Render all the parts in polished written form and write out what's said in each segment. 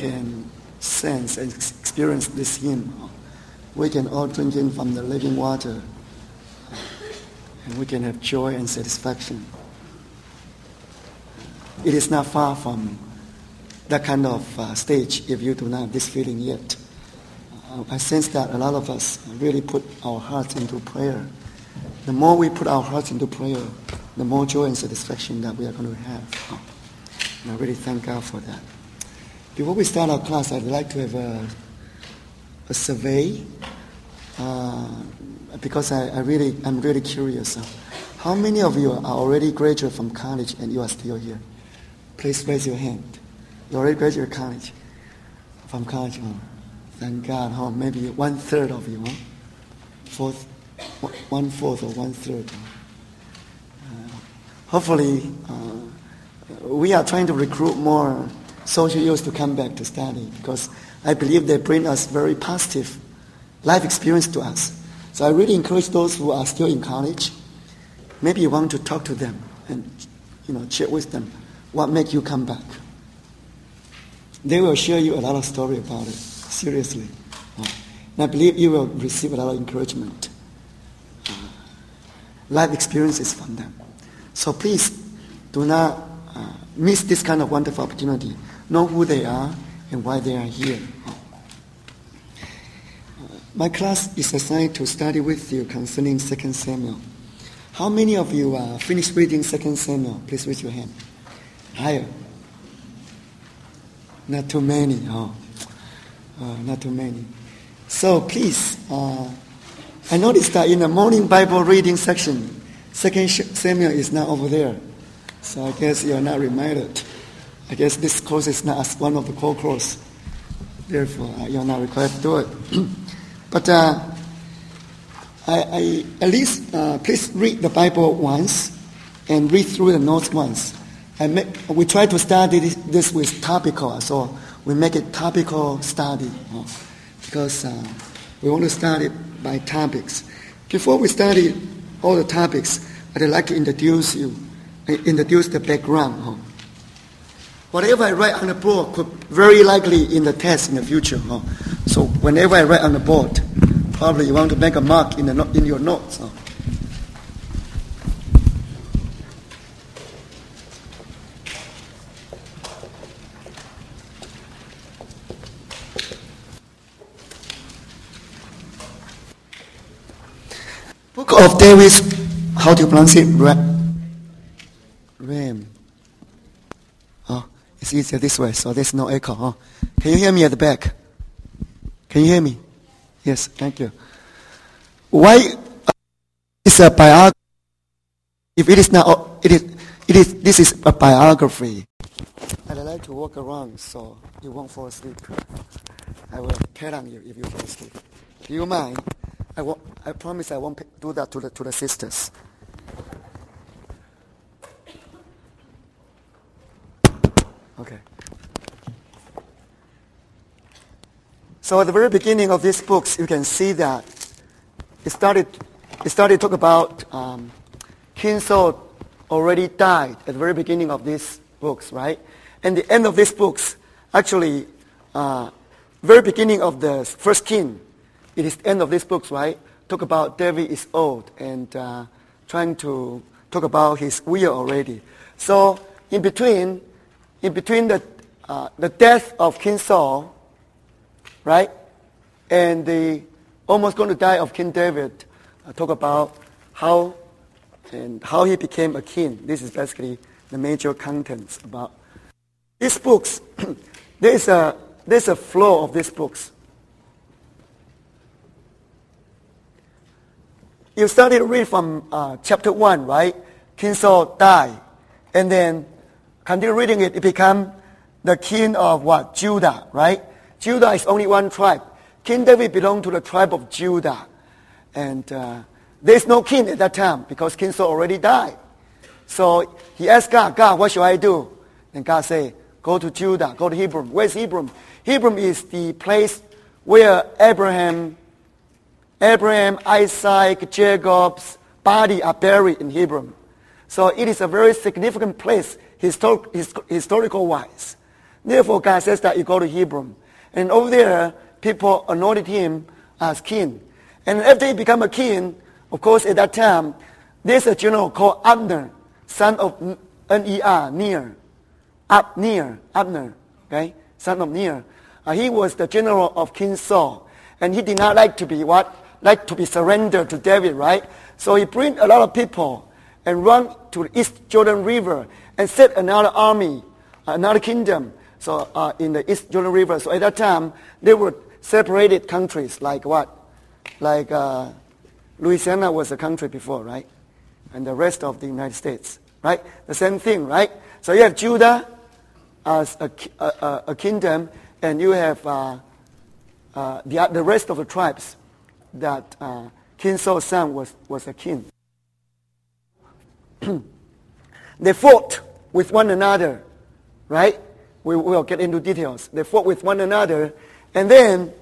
can sense and experience this hymn, we can all drink in from the living water, and we can have joy and satisfaction. It is not far from that kind of stage if you do not have this feeling yet. I sense that a lot of us really put our hearts into prayer. The more we put our hearts into prayer, the more joy and satisfaction that we are going to have. And I really thank God for that. Before we start our class, I'd like to have a survey because I'm really curious. How many of you are already graduated from college and you are still here? Please raise your hand. You already graduated college? From college? Oh, thank God. Maybe 1/3 of you. 1/4 or 1/3. Hopefully, we are trying to recruit more social youth to come back to study because I believe they bring us very positive life experience to us. So I really encourage those who are still in college, maybe you want to talk to them and share with them what makes you come back. They will share you a lot of story about it, seriously. And I believe you will receive a lot of encouragement, life experiences from them. So please do not miss this kind of wonderful opportunity. Know who they are and why they are here. My class is assigned to study with you concerning 2 Samuel. How many of you finished reading 2 Samuel? Please raise your hand. Higher. Not too many. Not too many. So please, I noticed that in the morning Bible reading section, 2 Samuel is not over there. So I guess you are not reminded. I guess this course is not one of the core courses. Therefore, you are not required to do it. But I at least please read the Bible once and read through the notes once. We try to study this with topical, so we make it topical study because we want to study by topics. Before we study all the topics, I'd like to introduce the background. Whatever I write on the board could very likely in the test in the future. So whenever I write on the board, probably you want to make a mark in your notes. Book of David, how do you pronounce it? Ram. It's easier this way, so there's no echo. Can you hear me at the back? Can you hear me? Yes, thank you. Why is a biography? If it is not, this is a biography. I'd like to walk around so you won't fall asleep. I will pat on you if you fall asleep. Do you mind? I promise I won't do that to the sisters. Okay. So at the very beginning of these books, you can see that it started to talk about King Saul already died at the very beginning of these books, right? And the end of these books, actually, very beginning of the first king, it is the end of these books, right? Talk about David is old and trying to talk about his will already. So in between the death of King Saul, right, and the almost going to die of King David, talk about how he became a king. This is basically the major contents about these books. There's a flow of these books. You started to read from chapter 1, right? King Saul died, and then continue reading it. It became the king of what? Judah, right? Judah is only one tribe. King David belonged to the tribe of Judah. And there's no king at that time because King Saul already died. So he asked God, what should I do? And God said, go to Judah, go to Hebron. Where's Hebron? Hebron is the place where Abraham, Isaac, Jacob's body are buried in Hebron. So it is a very significant place historical-wise. Therefore, God says that you go to Hebron. And over there, people anointed him as king. And after he became a king, of course, at that time, there's a general called Abner, son of Ner, Ner. Abner, okay, son of Ner. He was the general of King Saul. And he did not like to be what? Like to be surrendered to David, right? So he bring a lot of people and run to the East Jordan River and set another army, another kingdom. So in the East Jordan River. So at that time, they were separated countries like what? Like Louisiana was a country before, right? And the rest of the United States, right? The same thing, right? So you have Judah as a kingdom, and you have the rest of the tribes that King Saul's son was a king. They fought with one another, right? We will get into details. They fought with one another, and then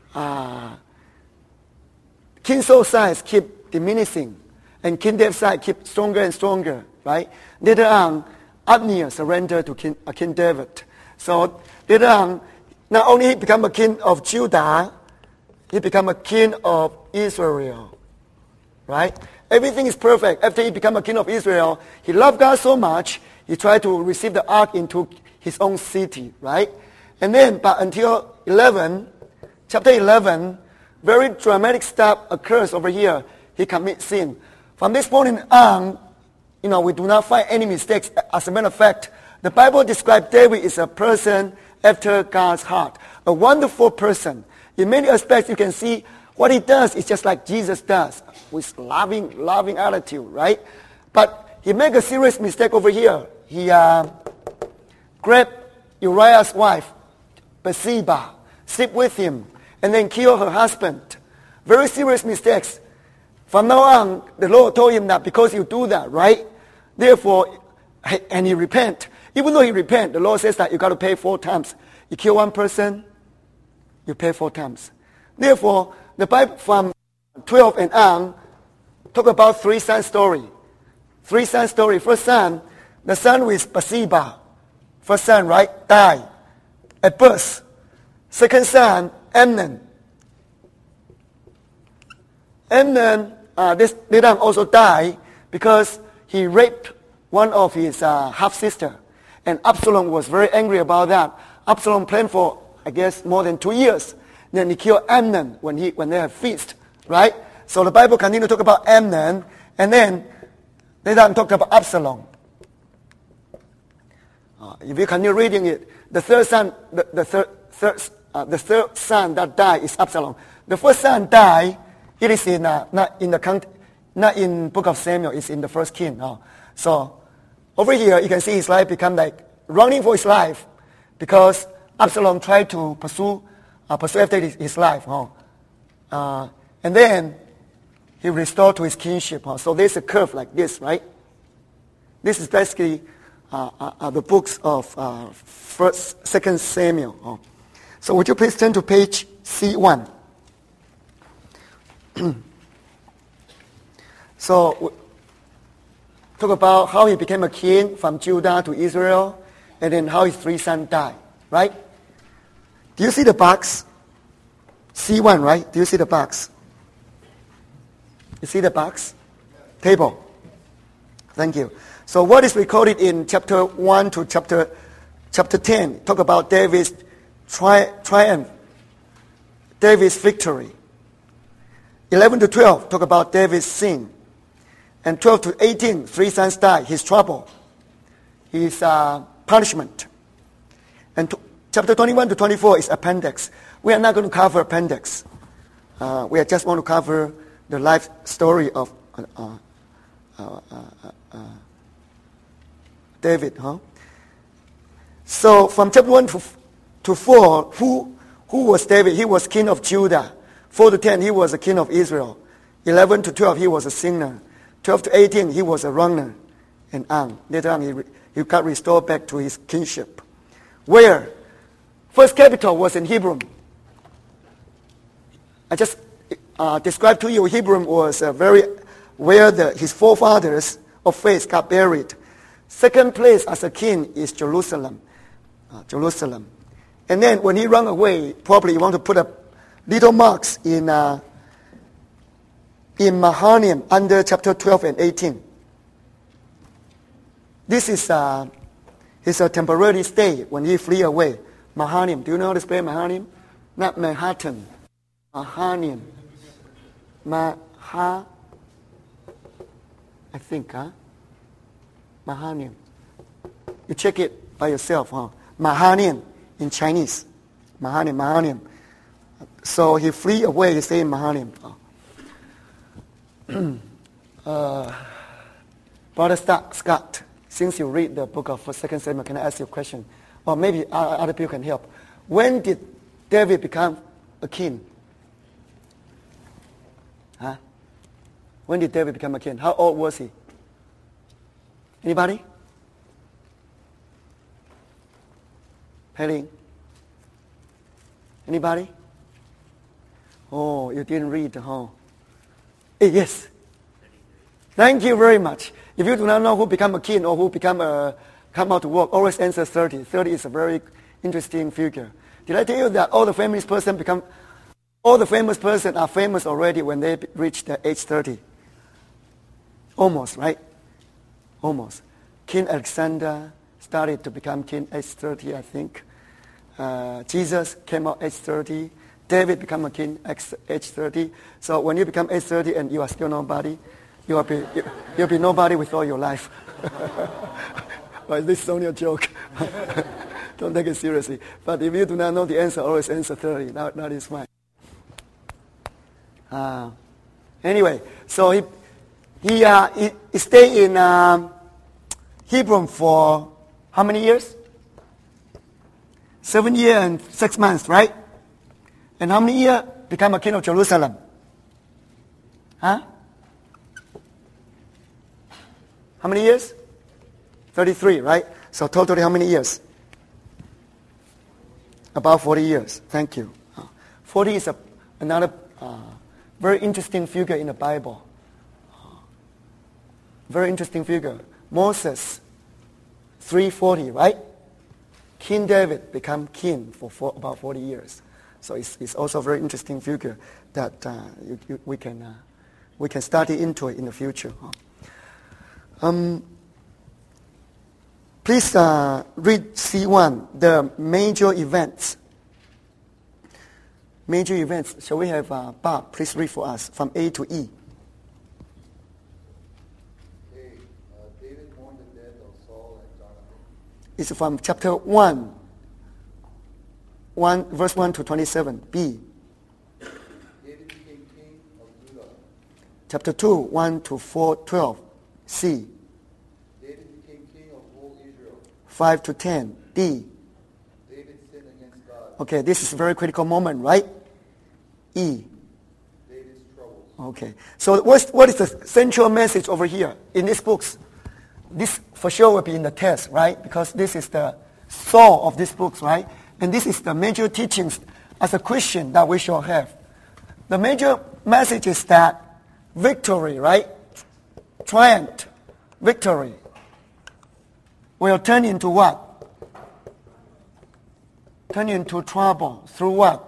King Saul's size kept diminishing, and King David's side kept stronger and stronger, right? Later on, Abner surrendered to King David. So later on, not only he became a king of Judah, he became a king of Israel, right? Everything is perfect. After he became a king of Israel, he loved God so much, he tried to receive the ark into his own city, right? And then, but until chapter 11, very dramatic stuff occurs over here. He commits sin. From this point on, we do not find any mistakes. As a matter of fact, the Bible describes David as a person after God's heart, a wonderful person. In many aspects, you can see what he does is just like Jesus does, with loving attitude, right? But he made a serious mistake over here. He grabbed Uriah's wife, Bathsheba, sleep with him, and then kill her husband. Very serious mistakes. From now on, the Lord told him that because you do that, right? Therefore, and he repent. Even though he repent, the Lord says that you got to pay 4 times. You kill one person, you pay 4 times. Therefore, the Bible from 12 and on talk about 3 sons story. 3 sons story. First son, the son with Bathsheba. First son, right, died at birth. Second son, Amnon. Amnon, this later on also died because he raped one of his half-sister. And Absalom was very angry about that. Absalom planned for, I guess, more than 2 years. Then he killed Amnon when they had feast, right? So the Bible continues to talk about Amnon, and then later on talk about Absalom. If you continue reading it, the third son, the third son that died is Absalom. The first son died. It is in not in Book of Samuel. It's in the First King. So over here, you can see his life become like running for his life because Absalom tried to pursue after his life. And then he restored to his kingship. So there's a curve like this, right? This is basically the books of 2 Samuel. So would you please turn to page C1. So talk about how he became a king from Judah to Israel, and then how his 3 sons died, right? Do you see the box? C1, right? Do you see the box? You see the box? Table. Thank you. So what is recorded in chapter 1 to chapter 10? Talk about David's triumph, David's victory. 11 to 12 talk about David's sin. And 12 to 18, 3 sons died, his trouble, his punishment. And chapter 21 to 24 is appendix. We are not going to cover appendix. We just want to cover the life story of David. So from chapter 1 to 4, who was David? He was king of Judah. 4 to 10, he was a king of Israel. 11 to 12, he was a singer. 12 to 18, he was a runner. And on. Later on, he got restored back to his kingship. Where? First capital was in Hebron. I just described to you, Hebron was where his forefathers of faith got buried. Second place as a king is Jerusalem. Jerusalem. And then when he ran away, probably he wanted to put up little marks in Mahanaim under chapter 12 and 18. This is his temporary stay when he flee away. Mahanaim. Do you know how to spell Mahanaim? Not Manhattan. Mahanaim. I think, Mahanaim. You check it by yourself, Mahanaim in Chinese. Mahanaim. So he flee away, he say Mahanaim. Brother Scott, since you read the book of 2 Samuel, can I ask you a question? Or maybe other people can help. When did David become a king? When did David become a king? How old was he? Anybody? Helen? Anybody? Oh, you didn't read, huh? Yes. Thank you very much. If you do not know who become a king or who come out to work, always answer 30. 30 is a very interesting figure. Did I tell you that all the famous person are famous already when they reach the age 30? Almost, right? Almost. King Alexander started to become king age 30, I think. Jesus came out age 30. David became a king age 30. So when you become age 30 and you are still nobody, you'll be nobody with all your life. But this is only a joke. Don't take it seriously. But if you do not know the answer, always answer 30. That is fine. Anyway, so he stayed in Hebron for how many years? 7 years and 6 months, right? And how many years become a king of Jerusalem? How many years? 33, right? So totally how many years? About 40 years. Thank you. 40 is another very interesting figure in the Bible. Very interesting figure. Moses, 340, right? King David become king for about 40 years. So it's also a very interesting figure that we can study into it in the future. Please read C1, the major events. Major events. Shall we have Bob, please read for us from A to E. David mourned the death of Saul and Jonathan. It's from chapter 1, verse 1 to 27. B. David became king of Judah. Chapter 2, 1 to 12. C. David became king of whole Israel. 5 to 10. D. David sinned against God. Okay, this is a very critical moment, right? E. David's troubles. Okay, so what is the central message over here in these books? This for sure will be in the test, right? Because this is the soul of these books, right? And this is the major teachings as a Christian that we shall have. The major message is that victory, right? Triumph, victory will turn into what? Turn into trouble through what?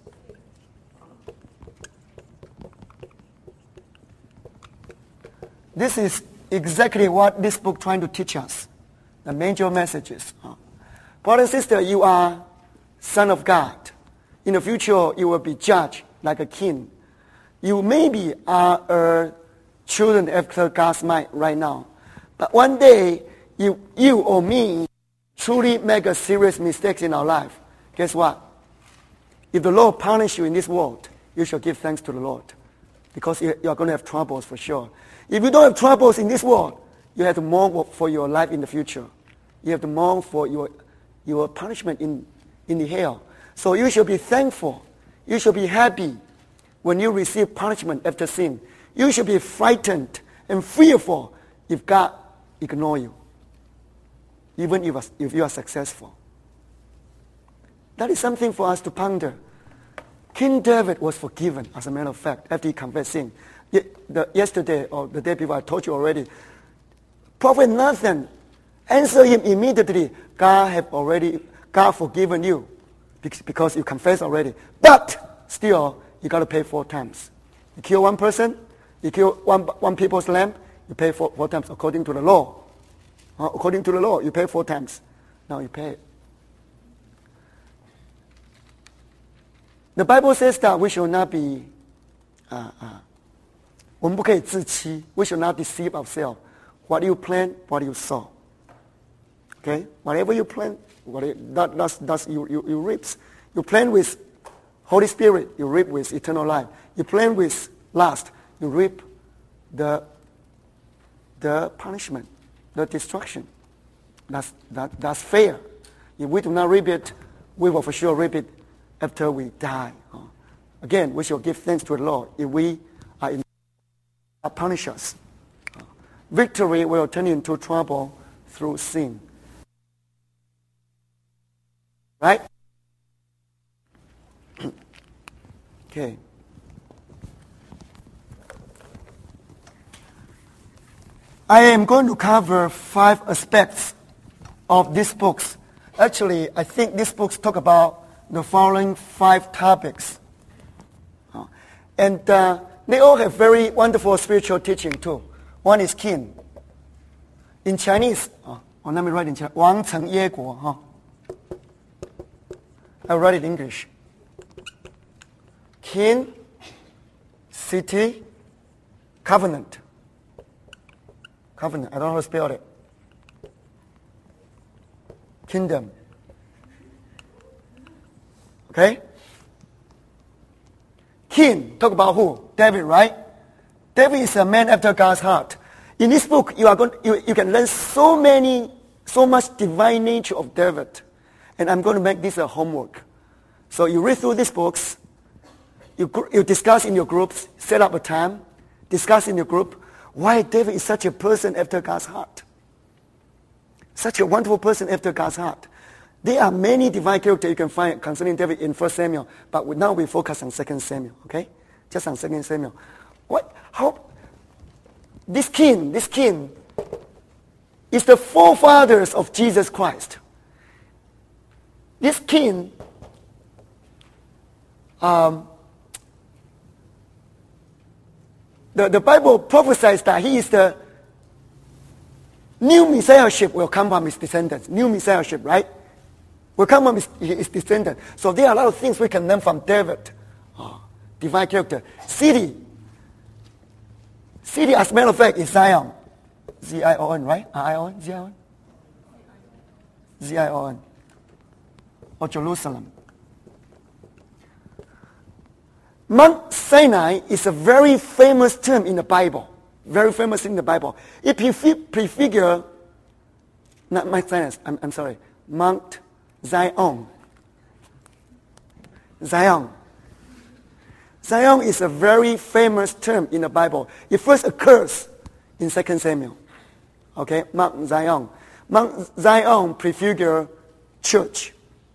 This is exactly what this book trying to teach us. The major messages. Brother and sister, you are son of God. In the future, you will be judged like a king. You maybe are a children after God's mind right now. But one day, you or me truly make a serious mistake in our life. Guess what? If the Lord punish you in this world, you shall give thanks to the Lord. Because you are going to have troubles for sure. If you don't have troubles in this world, you have to mourn for your life in the future. You have to mourn for your punishment in the hell. So you should be thankful. You should be happy when you receive punishment after sin. You should be frightened and fearful if God ignore you, even if you are successful. That is something for us to ponder. King David was forgiven, as a matter of fact, after he confessed sin. Yesterday or the day before, I told you already, Prophet Nathan answered him immediately. God God forgiven you because you confess already. But still, you got to pay 4 times. You kill one person, you kill one people's lamb, you pay 4 times according to the law. According to the law, you pay 4 times. Now you pay it. The Bible says that we should not be, 我们不可以自欺. We should not deceive ourselves. What you plant, what you sow. Okay? Whatever you plant, that's you reap. You plant with Holy Spirit, you reap with eternal life. You plant with lust, you reap the punishment, the destruction. That's fair. If we do not reap it, we will for sure reap it after we die. Again, we shall give thanks to the Lord if we are in punish us. Victory will turn into trouble through sin. Right? Okay. I am going to cover 5 aspects of these books. Actually, I think these books talk about the following 5 topics. And they all have very wonderful spiritual teaching too. One is king. In Chinese, let me write in Chinese. 王城耶国, I'll write it in English. King, city, covenant. Covenant, I don't know how to spell it. Kingdom. Okay? King, talk about who? David, right? David is a man after God's heart. In this book, you can learn so much divine nature of David. And I'm going to make this a homework. So you read through these books, you discuss in your groups, set up a time, discuss in your group why David is such a person after God's heart. Such a wonderful person after God's heart. There are many divine characters you can find concerning David in 1 Samuel, but now we focus on 2 Samuel, okay? Just on 2 Samuel. This king is the forefathers of Jesus Christ. This king, the Bible prophesies that he is the new messiahship will come from his descendants. New messiahship, right? Will come from his descendants. So there are a lot of things we can learn from David. Divine character. City, as a matter of fact, is Zion. Z-I-O-N, right? I-O-N? Z-I-O-N? Z-I-O-N. Or Jerusalem. Mount Sinai is a very famous term in the Bible. Very famous in the Bible. It prefigure, not Mount Sinai, I'm sorry, Mount Zion. Zion. Zion is a very famous term in the Bible. It first occurs in 2 Samuel. Okay, Mount Zion. Mount Zion prefigure church.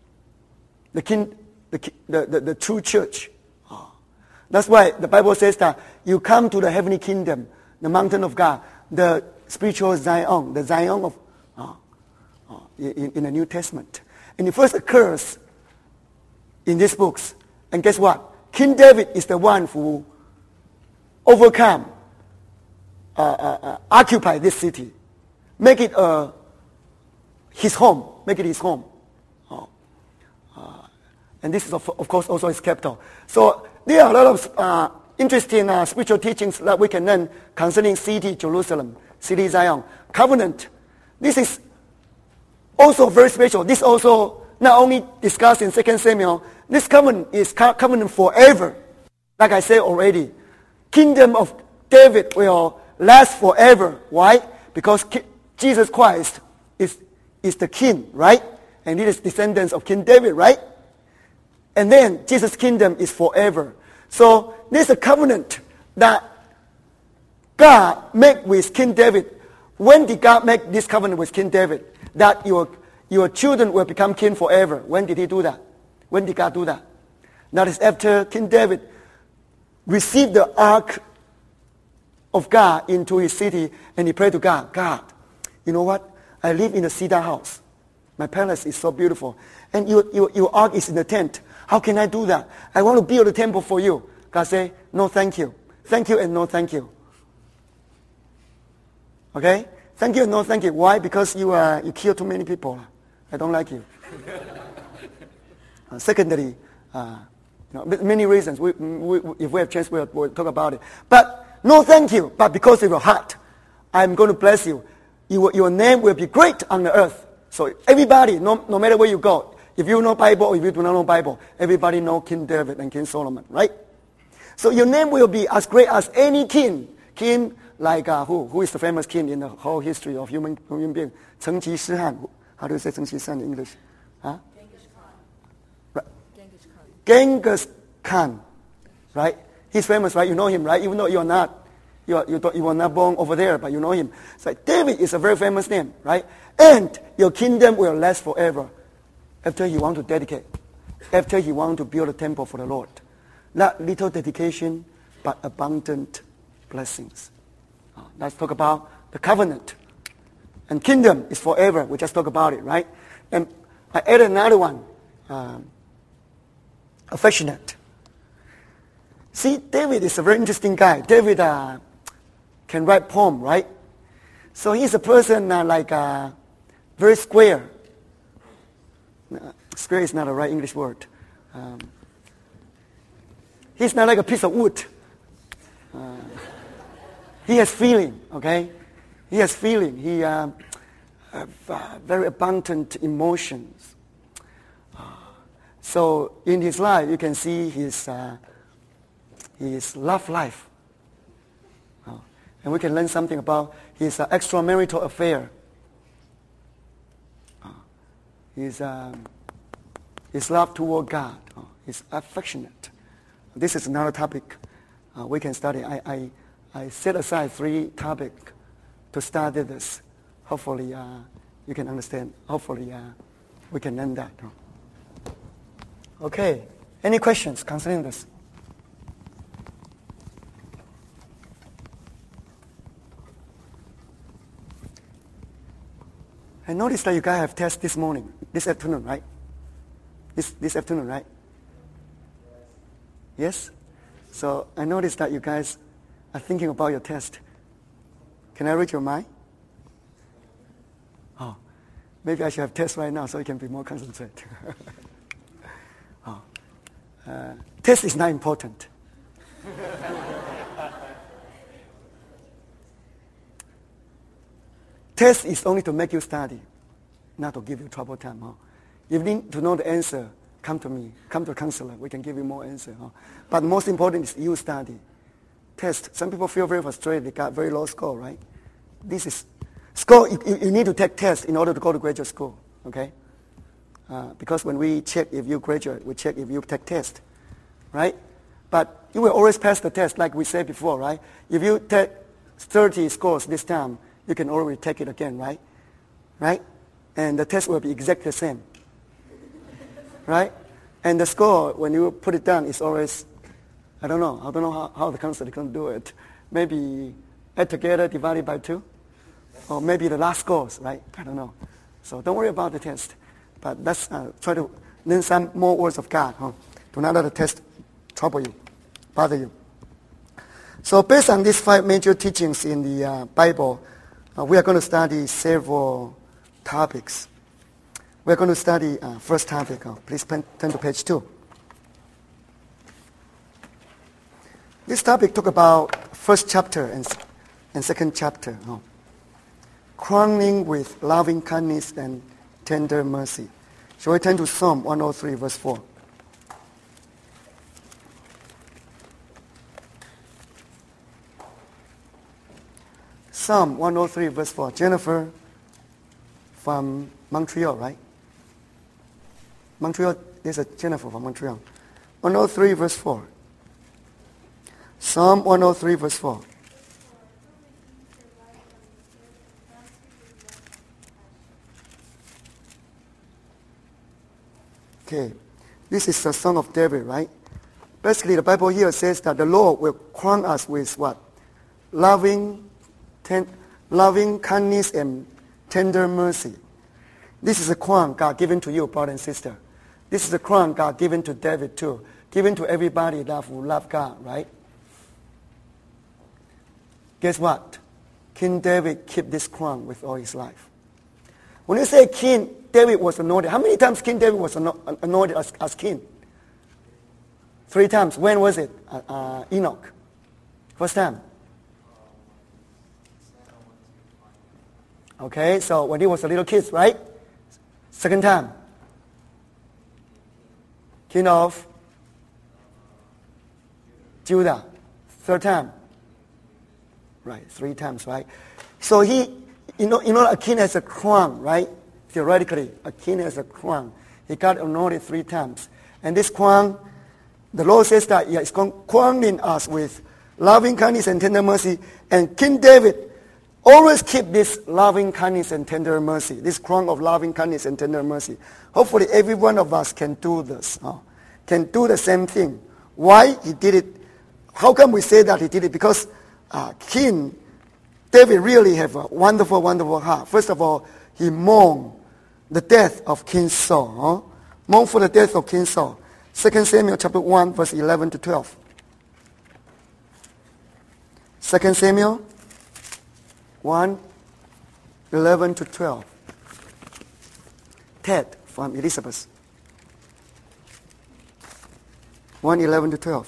The true church. That's why the Bible says that you come to the heavenly kingdom, the mountain of God, the spiritual Zion, the Zion of in the New Testament. And it first occurs in these books. And guess what? King David is the one who overcome, occupy this city, make it his home, make it his home. And this is, of course, also his capital. So there are a lot of interesting spiritual teachings that we can learn concerning city Jerusalem, city Zion. Covenant. This is also very special. This also not only discussed in 2 Samuel, this covenant is covenant forever. Like I said already, kingdom of David will last forever. Why? Because Jesus Christ is the king, right? And he is descendants of King David, right? And then Jesus' kingdom is forever. So there's a covenant that God made with King David. When did God make this covenant with King David? That your children will become king forever. When did he do that? When did God do that? That is after King David received the ark of God into his city, and he prayed to God, God, you know what? I live in a cedar house. My palace is so beautiful. And your ark is in the tent. How can I do that? I want to build a temple for you. God say, no thank you. Thank you and no thank you. Okay? Thank you and no thank you. Why? Because you kill too many people. I don't like you. Secondly, many reasons. If we have chance, we'll talk about it. But no thank you. But because of your heart, I'm going to bless you. Your name will be great on the earth. So everybody, no matter where you go, if you know Bible or if you do not know Bible, everybody know King David and King Solomon, right? So your name will be as great as any king. King like who is the famous king in the whole history of human being? Genghis Khan. How do you say Genghis Khan in English? Huh? Genghis Khan. Right. Genghis Khan. Genghis Khan, right? He's famous, right? You know him, right? Even though you are not, you were not born over there, but you know him. So David is a very famous name, right? And your kingdom will last forever after you want to dedicate, after you want to build a temple for the Lord. Not little dedication, but abundant blessings. Let's talk about the covenant. And kingdom is forever. We just talked about it, right? And I added another one. Affectionate. See, David is a very interesting guy. David can write poem, right? So he's a person very square. Square is not a right English word. He's not like a piece of wood. He has feeling, okay? He has feeling. He have very abundant emotions. So in his life, you can see his love life. And we can learn something about his extramarital affair. His love toward God. He's affectionate. This is another topic we can study. I set aside 3 topics to study this. Hopefully you can understand. Hopefully we can learn that. Okay. Any questions concerning this? I noticed that you guys have test this morning, this afternoon, right? This afternoon, right? Yes? So I noticed that you guys are thinking about your test. Can I read your mind? Oh, maybe I should have test right now so you can be more concentrated. Test is not important. Test is only to make you study, not to give you trouble time. If you need to know the answer, come to me. Come to a counselor. We can give you more answer. But most important is you study. Test. Some people feel very frustrated. They got very low score, right? This is score. You need to take test in order to go to graduate school. Okay? Because when we check if you graduate, we check if you take test, right? But you will always pass the test, like we said before, right? If you take 30 scores this time, you can already take it again, right? Right? And the test will be exactly the same. Right? And the score, when you put it down, is always, I don't know how the counselor can do it. Maybe add together, divided by 2. Or maybe the last scores, right? I don't know. So don't worry about the test. But let's try to learn some more words of God. Do not let the test trouble you, bother you. So based on these 5 major teachings in the Bible, we are going to study several topics. We're going to study first topic. Please turn to page 2. This topic talk about first chapter and second chapter. Crowning with loving kindness and tender mercy. Shall we turn to Psalm 103 verse 4? Psalm 103 verse 4. Jennifer from Montreal, right? Montreal, there's a Jennifer from Montreal. 103 verse 4. Psalm 103 verse 4. Okay, this is the Song of David, right? Basically, the Bible here says that the Lord will crown us with what? Loving kindness and tender mercy. This is a crown God given to you, brother and sister. This is the crown God given to David too. Given to everybody that who love God, right? Guess what? King David kept this crown with all his life. When you say King David was anointed, how many times King David was anointed as king? 3 times. When was it? Enoch. First time. Okay, so when he was a little kid, right? Second time. King of Judah. Third time. Right, 3 times, right? So he, a king has a crown, right? Theoretically, a king has a crown. He got anointed 3 times. And this crown, the Lord says that He is crowning us with loving kindness and tender mercy. And King David always keep this loving kindness and tender mercy, this crown of loving kindness and tender mercy. Hopefully every one of us can do this, can do the same thing. Why he did it? How come we say that he did it? Because King David really have a wonderful, wonderful heart. First of all, he mourned the death of King Saul. Mourned for the death of King Saul. 2 Samuel chapter 1, verse 11 to 12. 2 Samuel 1, 11 to 12. Ted from Elizabeth. 1, 11 to 12.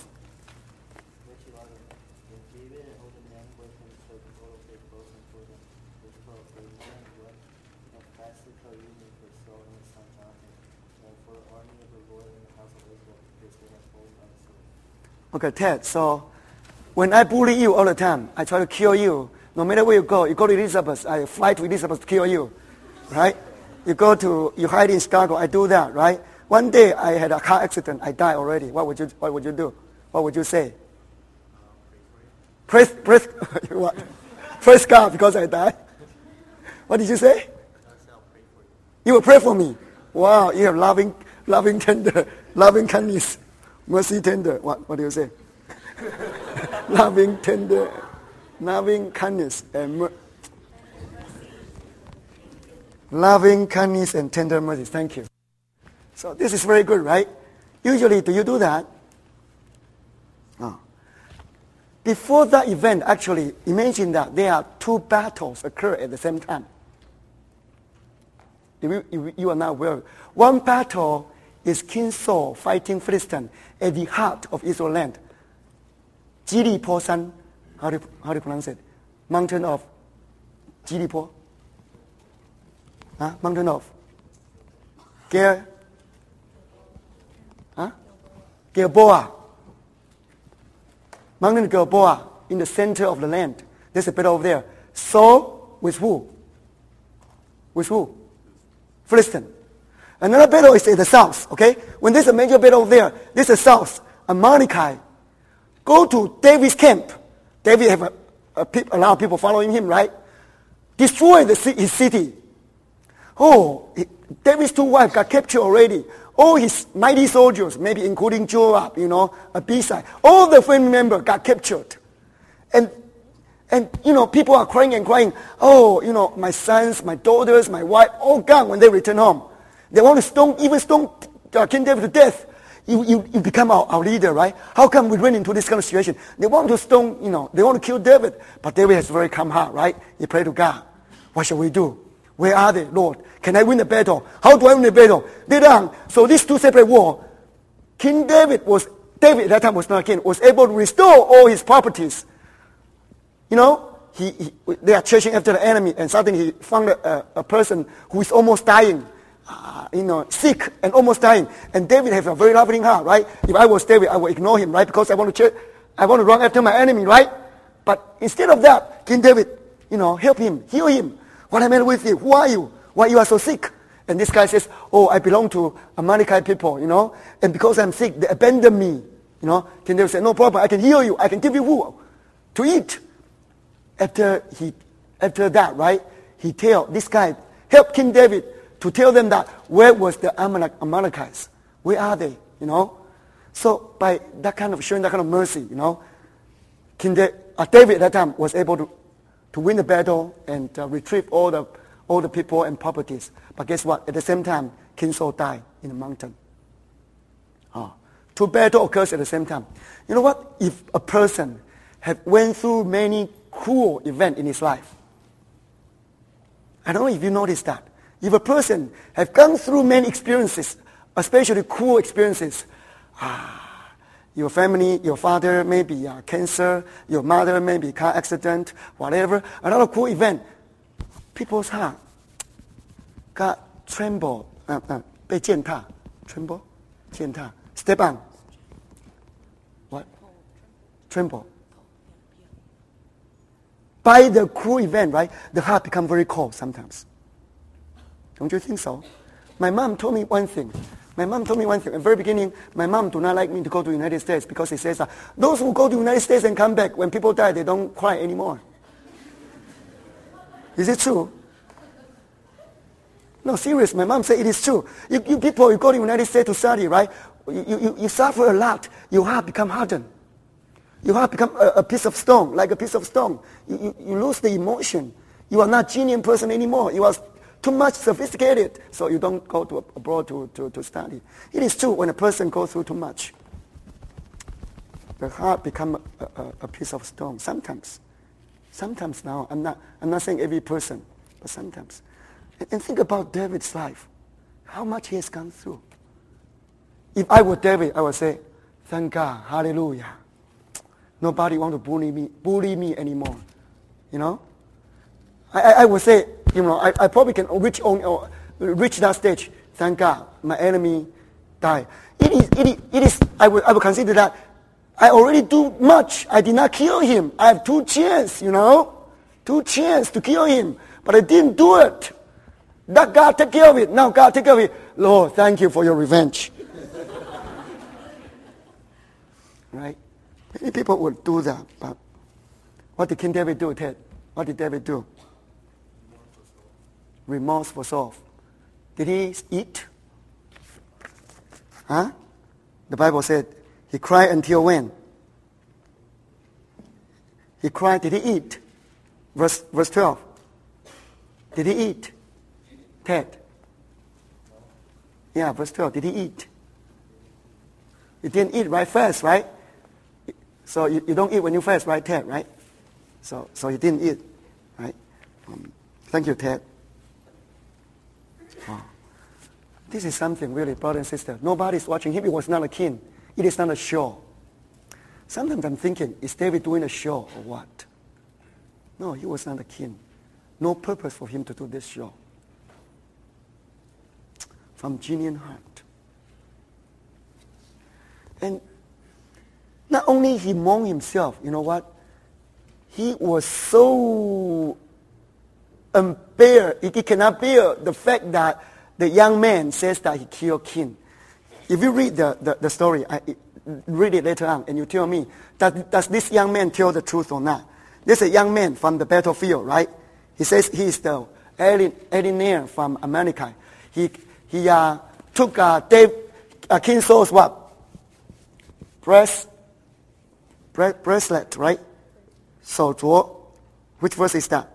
Okay, Ted, so when I bully you all the time, I try to kill you. No matter where you go to Elizabeth, I fly to Elizabeth to kill you, right? You hide in Chicago, I do that, right? One day I had a car accident, I died already. What would you do? What would you say? Praise what? Praise God because I died. What did you say? You will pray for me. Wow, you have loving tender, loving kindness. Mercy tender. What do you say? Loving tender, loving kindness and loving kindness and tender mercy. Thank you. So this is very good, right? Usually, do you do that? No. Before that event, actually, imagine that there are 2 battles occur at the same time. If you are not aware. One battle is King Saul fighting Philistine at the heart of Israel land. Jericho San, how do you pronounce it? Mountain of Jericho? Mountain of Gilboa. Mountain Gilboa in the center of the land. There's a battle over there. Saul with who? With who? Philistine. Another battle is in the south, okay? When there's a major battle over there, there's a south, Amalekite. Go to David's camp. David have a lot of people following him, right? Destroy his city. David's 2 wives got captured already. All his mighty soldiers, maybe including Joab, Abishai, all the family members got captured. And people are crying and crying. My sons, my daughters, my wife, all gone when they return home. They want to stone King David to death. You become our leader, right? How come we run into this kind of situation? They want to stone, they want to kill David. But David has a very calm heart, right? He prayed to God. What shall we do? Where are they, Lord? Can I win the battle? How do I win the battle? They don't. So these 2 separate wars. King David at that time was not a king, was able to restore all his properties. They are chasing after the enemy, and suddenly he found a person who is almost dying. Sick and almost dying. And David has a very loving heart, right? If I was David, I would ignore him, right? Because I want to run after my enemy, right? But instead of that, King David, help him, heal him. What am I with you? Who are you? Why you are so sick? And this guy says, I belong to Amalekite people, and because I'm sick, they abandon me. King David said, no problem, I can heal you, I can give you food to eat. After that, right, he tell this guy, help King David to tell them that where was the Amalekites? Where are they? So by that kind of showing that kind of mercy, David at that time was able to win the battle and retrieve all the people and properties. But guess what? At the same time, King Saul died in the mountain. Two battles occurs at the same time. You know what? If a person have went through many cruel events in his life, I don't know if you noticed that. If a person have gone through many experiences, especially cruel experiences, your family, your father may be cancer, your mother may be car accident, whatever, another cool event, people's heart got tremble, 被践踏 tremble, 践踏 step on, what? Tremble. By the cruel event, right, the heart become very cold sometimes. Don't you think so? My mom told me one thing. At the very beginning, my mom do not like me to go to the United States because she says, those who go to the United States and come back, when people die, they don't cry anymore. Is it true? No, serious. My mom said it is true. You people, you go to the United States to study, right? You suffer a lot. Your heart become hardened. Your heart become a piece of stone, like a piece of stone. You lose the emotion. You are not genuine person anymore. You are too much sophisticated, so you don't go to abroad to study. It is true when a person goes through too much. The heart become a piece of stone. Sometimes now, I'm not saying every person, but sometimes. And think about David's life. How much he has gone through. If I were David, I would say, thank God, hallelujah. Nobody want to bully me anymore. You know? I would say, you know, I probably can reach that stage. Thank God, my enemy died. It is. I would consider that I already do much. I did not kill him. I have two chances, you know, to kill him, but I didn't do it. That God take care of it. Now God take care of it. Lord, thank you for your revenge. Right? Many people would do that, but what did King David do, Ted? What did David do? Remorse for Saul. Did he eat? Huh? The Bible said he cried until when? He cried, did he eat? Verse 12. Did he eat? Ted. Yeah, verse 12. Did he eat? He didn't eat right first, right? So you don't eat when you fast, right, Ted, right? So he didn't eat, right? Thank you, Ted. Wow. This is something really, brother and sister. Nobody's watching him. He was not a king. It is not a show. Sometimes I'm thinking, is David doing a show or what? No, he was not a king. No purpose for him to do this show. From genuine heart. And not only he mourned himself, you know what? He was so unbear. He cannot bear the fact that the young man says that he killed king. If you read the story, read it later on, and you tell me, does this young man tell the truth or not? There's a young man from the battlefield, right? He says he is the Eliezer from Amalekite. He took King Saul's what? Bracelet, right? 手镯. Which verse is that?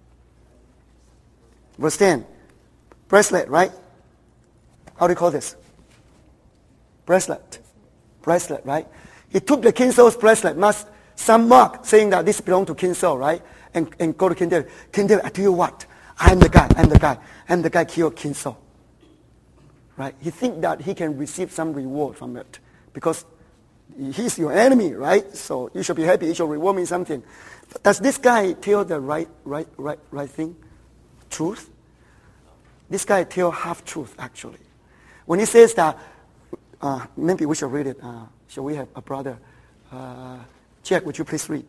Verse 10. Bracelet, right? How do you call this? Bracelet, right? He took the King Saul's bracelet, some mark saying that this belonged to King Saul, right? And go to King David. King David, I tell you what, I'm the guy killed King Saul. Right? He think that he can receive some reward from it because he's your enemy, right? So you should be happy. He should reward me something. But does this guy tell the right thing? Truth? This guy tell half truth actually. When he says that, maybe we should read it. Shall we have a brother? Jack, would you please read?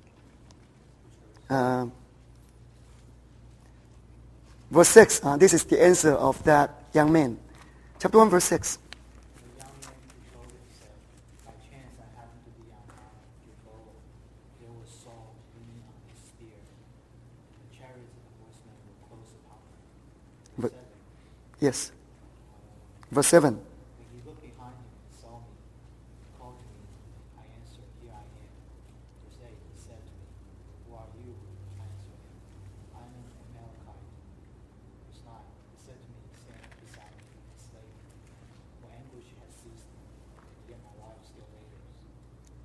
Verse 6. This is the answer of that young man. Chapter 1, verse 6. The young man told himself, by chance I happened to be on Mount Gilboa. There was Saul leaning on his spear. The chariots and the horsemen were close upon him. Verse 7. Yes. Verse 7. When he looked behind him and saw me, he called to me. I answered, here I am. Verse 8, he said to me, who are you? I answered him, I'm an Amalekite. Verse 9, he said to me, stand beside me and slay me, for anguish has seized me.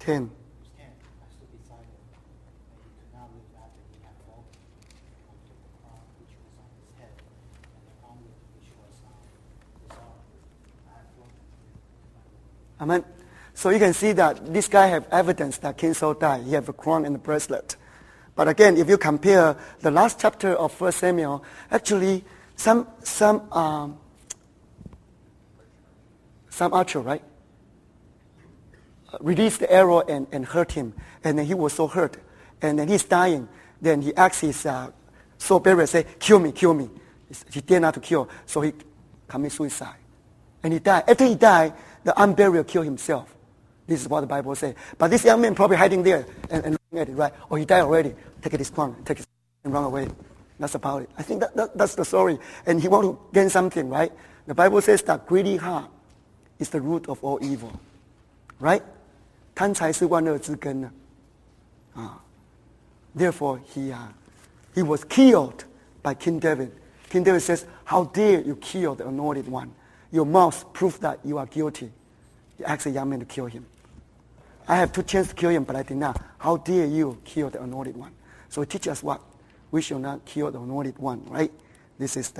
10. Verse 10. I stood beside him, and he could not live after he had fallen. I took the crown which was on his head, and the armlet which was on his arm. I had flown to my Lord. Amen. So you can see that this guy have evidence that King Saul died. He have a crown and a bracelet. But again, if you compare the last chapter of 1 Samuel, actually some archer, right, released the arrow and hurt him. And then he was so hurt. And then he's dying. Then he asks his soul bearer, say, kill me, kill me. He dare not to kill. So he commits suicide. And he died. After he died, the unburial killed himself. This is what the Bible says. But this young man probably hiding there and looking at it, right? Or he died already. Take his crown, take his and run away. That's about it. I think that's the story. And he want to gain something, right? The Bible says that greedy heart is the root of all evil. Right? 贪财是万恶之根呢。Therefore, he was killed by King David. King David says, how dare you kill the anointed one? Your mouth proves that you are guilty. He asked the young man to kill him. I have 2 chances to kill him, but I did not. How dare you kill the anointed one? So it teaches us what? We shall not kill the anointed one, right? This is the...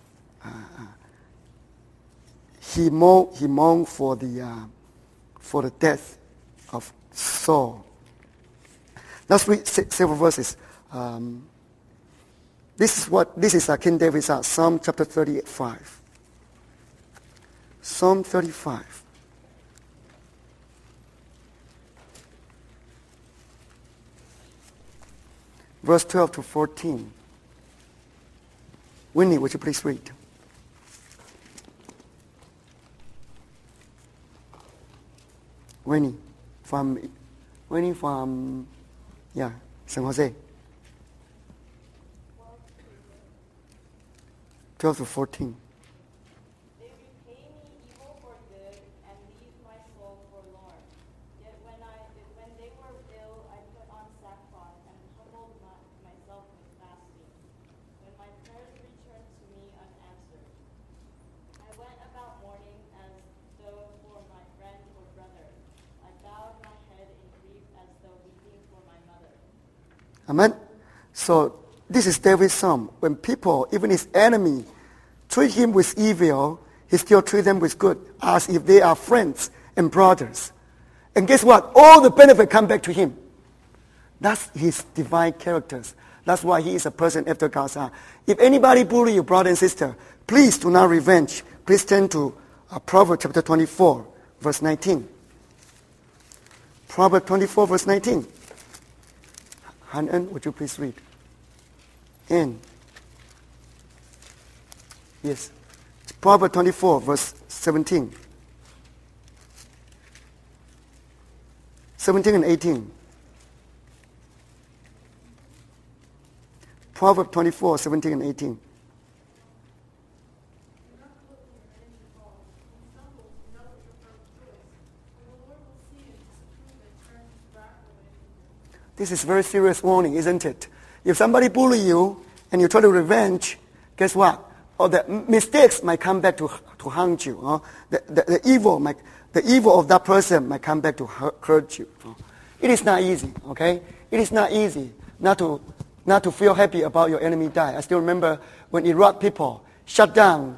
he mourned for the death of Saul. Let's read several verses. This is King David's Psalm chapter 35. Psalm 35. Verse 12 to 14. Winnie, would you please read? Winnie from San Jose. 12 to 14. They repay me evil for good and leave my soul forlorn. Yet when they were ill, I put on sackcloth and humbled myself with fasting. When my prayers returned to me unanswered, I went about mourning as though for my friend or brother. I bowed my head in grief as though weeping for my mother. Amen. So this is David's psalm. When people, even his enemy, treat him with evil, he still treats them with good, as if they are friends and brothers. And guess what? All the benefit come back to him. That's his divine characters. That's why he is a person after God's heart. If anybody bully you, brother and sister, please do not revenge. Please turn to Proverbs chapter 24, verse 19. Proverbs 24, verse 19. Han-en, would you please read? In. Yes. Proverbs 24, verse 17. 17 and 18. Proverbs 24, 17 and 18. This is very serious warning, isn't it? If somebody bully you and you try to revenge, guess what? Or the mistakes might come back to haunt you. The evil of that person might come back to hurt you. It is not easy, okay? It is not easy not to feel happy about your enemy die. I still remember when Iraqi people shut down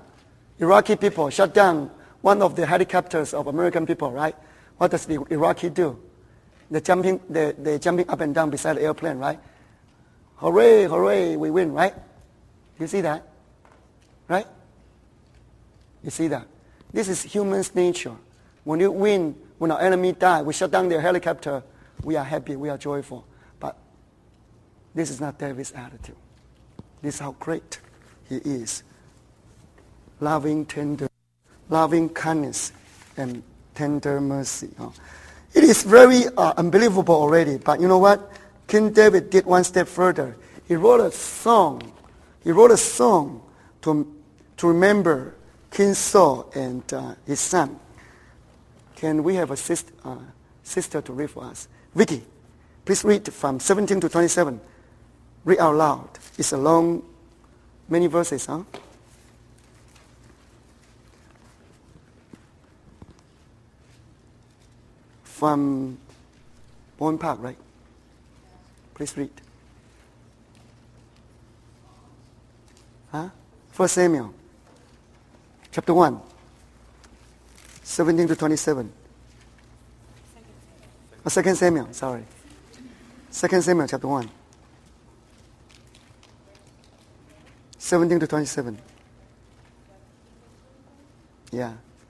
one of the helicopters of American people, right? What does the Iraqi do? They're jumping up and down beside the airplane, right? Hooray, hooray, we win, right? You see that? Right? You see that? This is human's nature. When you win, when our enemy die, we shut down their helicopter, we are happy, we are joyful. But this is not David's attitude. This is how great he is. Loving kindness, and tender mercy. It is very unbelievable already, but you know what? King David did one step further. He wrote a song. He wrote a song to remember King Saul and his son. Can we have a sister to read for us? Vicky, please read from 17 to 27. Read out loud. It's a long, many verses, huh? From Bowen Park, right? Please read. Huh? 1 Samuel, chapter 1, 17 to 27. 2 Samuel, sorry. 2 Samuel, chapter 1, 17 to 27. Yeah.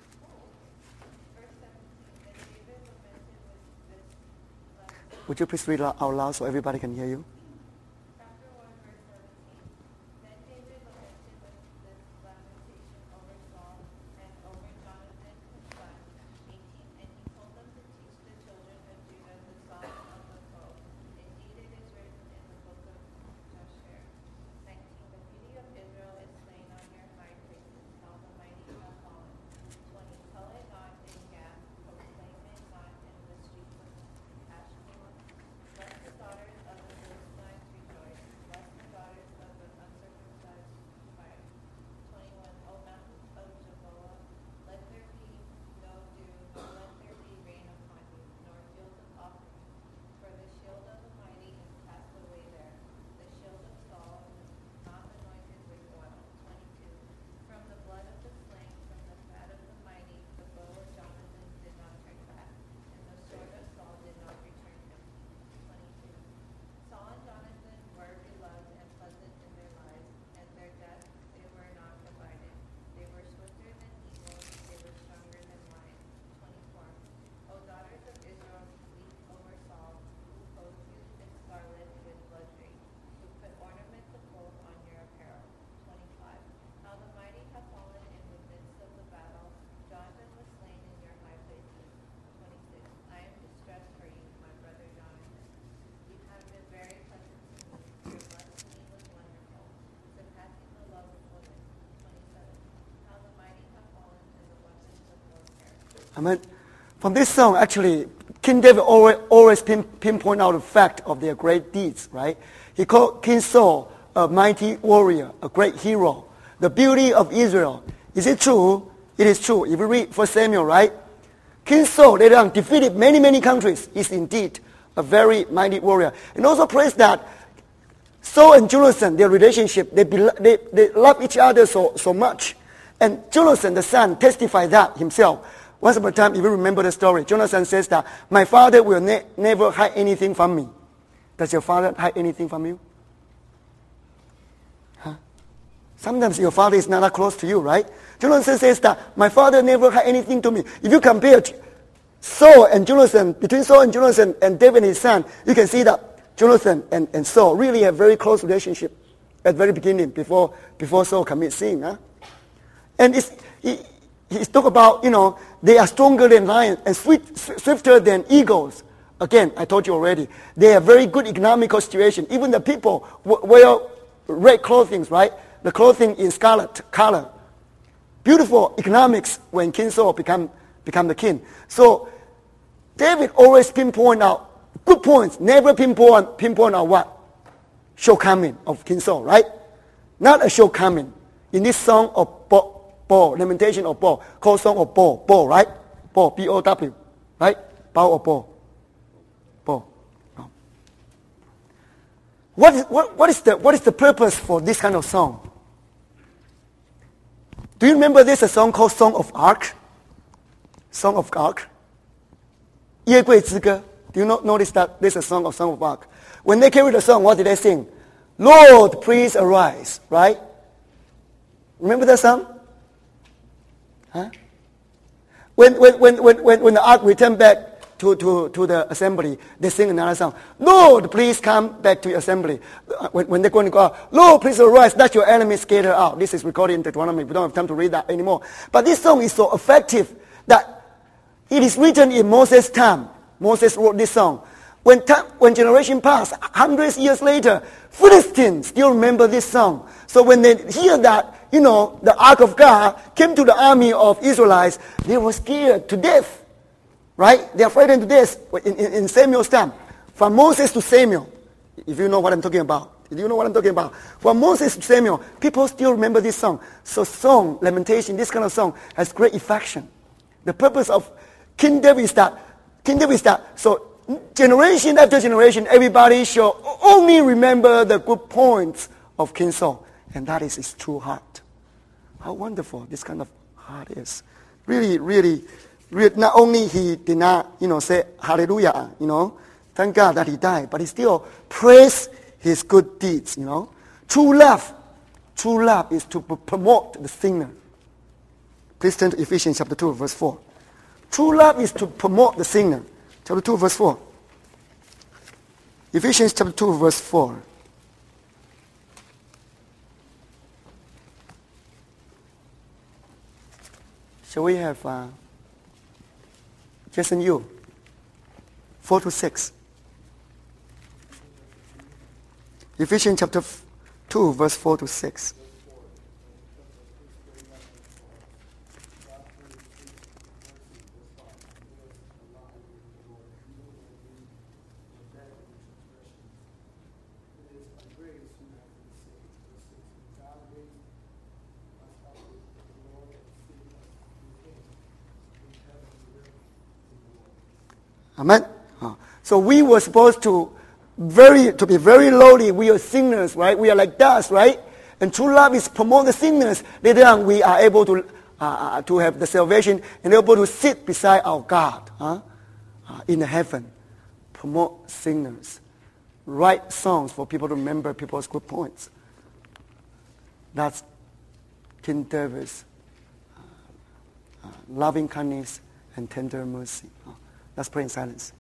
Would you please read out loud so everybody can hear you? Chapter 1, verse 17. Then David lamented with this lamentation over Saul and over Jonathan his son. 18. And he told them to teach the children of Judah the song of the foe. Indeed, it is written in the book of Joshua. 19. The beauty of Israel is slain on your high places, how the mighty have fallen. 20. Tell it not in Gath, proclaim it not in the streets of Ashkelon. Let the daughters of the Philistines rejoice. Let the daughters of the uncircumcised fight. 21. O mountains of Jeboah, let there be no dew, nor let there be rain upon you, nor fields of offering. For the shield of the mighty is cast away there. The shield of Saul is not anointed with oil. 22. From the blood of the slain, from the fat of the mighty, the bow of Jonathan did not turn back, and the sword of Saul did not return him. 22. Saul and Jonathan were beloved and pleasant in their lives, and their death they were not divided. They were swifter than eagles, they were stronger than lions. 24. O daughters of Israel, weep over Saul, who clothed you in scarlet with luxury, who put ornaments of gold on your apparel. 25. How the mighty have fallen in the midst of the battle. Jonathan was slain in your high places. 26. I am distressed for you, my brother Jonathan. You have been very pleasant to me. Your love to me was wonderful, surpassing the love of women. 27. How the mighty have fallen in the weapons of warfare. Amen. From this song, actually, King David always pinpoint out the fact of their great deeds, right? He called King Saul a mighty warrior, a great hero. The beauty of Israel. Is it true? It is true. If you read 1 Samuel, right? King Saul later on defeated many countries. Is indeed a very mighty warrior. And also praise that Saul and Jonathan, their relationship, they love each other so much. And Jonathan, the son, testified that himself. Once upon a time, if you remember the story, Jonathan says that, my father will never hide anything from me. Does your father hide anything from you? Huh? Sometimes your father is not that close to you, right? Jonathan says that, my father never hide anything to me. If you compare Saul and Jonathan, between Saul and Jonathan and David and his son, you can see that Jonathan and Saul really have very close relationship at the very beginning, before Saul commits sin. Huh? And he's talk about, they are stronger than lions and swifter than eagles. Again, I told you already, they have very good economical situation. Even the people wear red clothing, right? The clothing in scarlet color. Beautiful economics when King Saul become the king. So David always pinpoint out good points, never pinpoint out what? Shortcoming of King Saul, right? Not a shortcoming. In this song of Bow, Lamentation of Bow, called Song of Bow, right? Bow, B-O-W, right? Bow of Bow. Bow. No. What is the purpose for this kind of song? Do you remember there's a song called Song of Ark? Song of Ark? 约柜之歌. Do you not notice that there's a song of Ark? When they carry the song, what did they sing? Lord, please arise, right? Remember that song? Huh? When the ark returned back to the assembly, they sing another song. Lord, please come back to your assembly. When they're going to go out, Lord, please arise, let your enemies scatter out. This is recorded in Deuteronomy. We don't have time to read that anymore. But this song is so effective that it is written in Moses' time. Moses wrote this song. When generation passed, hundreds of years later, Philistines still remember this song. So when they hear that, the ark of God came to the army of Israelites, they were scared to death. Right? They are frightened to death in Samuel's time. From Moses to Samuel, if you know what I'm talking about. Do you know what I'm talking about? From Moses to Samuel, people still remember this song. So song, lamentation, this kind of song has great affection. The purpose of King David is that, so generation after generation, everybody shall only remember the good points of King Saul. And that is his true heart. How wonderful this kind of heart is. Really, really, not only he did not, say hallelujah, thank God that he died, but he still praised his good deeds, True love is to promote the sinner. Please turn to Ephesians chapter 2, verse 4. True love is to promote the sinner. Chapter 2, verse 4. Ephesians chapter 2, verse 4. Shall we have Jason Yu? 4 to 6. Ephesians chapter 2, verse 4 to 6. Amen. So we were supposed to be very lowly. We are sinners, right? We are like dust, right? And true love is promote the sinners. Later on, we are able to have the salvation and able to sit beside our God in heaven. Promote sinners. Write songs for people to remember people's good points. That's King David's loving kindness and tender mercy. Let's pray in silence.